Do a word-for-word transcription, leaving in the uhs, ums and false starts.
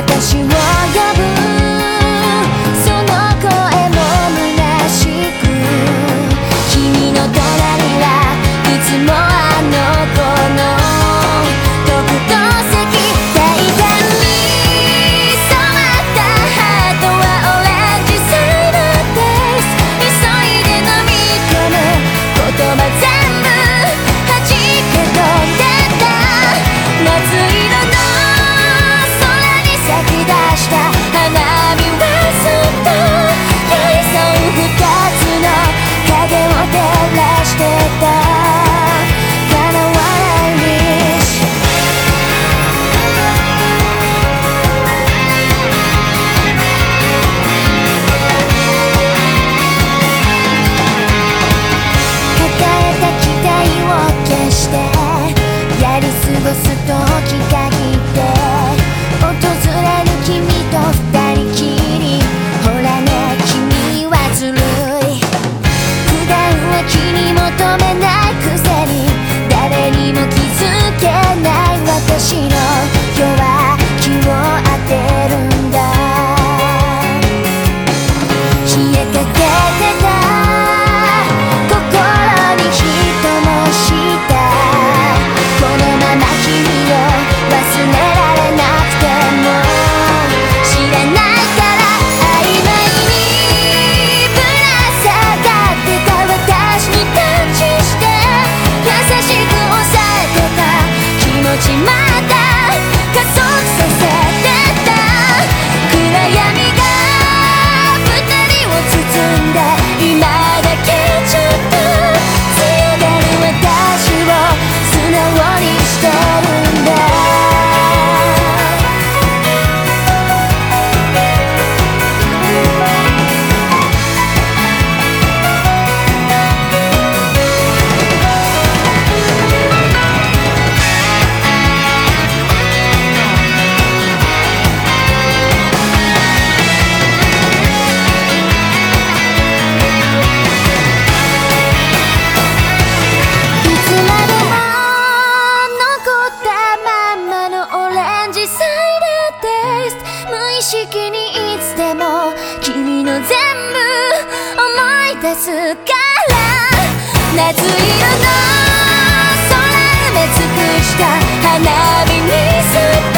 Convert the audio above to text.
私を呼ぶその声も虚しく、君の隣はいつもあの子の特等席、大胆に染まったハートはオレンジサイドです。急いで飲み込む言葉全部弾け飛んでた、夏色の咲き出した花火はそっと寄り添う二つの影を照らしてた。叶わないウィッシュ、抱えた期待を消してやり過ごす時限って訪れる君と二人きり、ほらね君はずるい、普段は気に求めないくせに誰にも気づけない私の弱気を当てるんだ。冷えかけてた心に一灯したこのまま君を忘れられなくても知らないから曖昧にぶら下がってた私にタッチして優しく抑えてた気持ちまだ加速させてた。暗闇が二人を包んで今だけちょっと強がる私を素直にしてるんだ。無意識にいつでも君の全部思い出すから、夏色の空埋め尽くした花火にすっ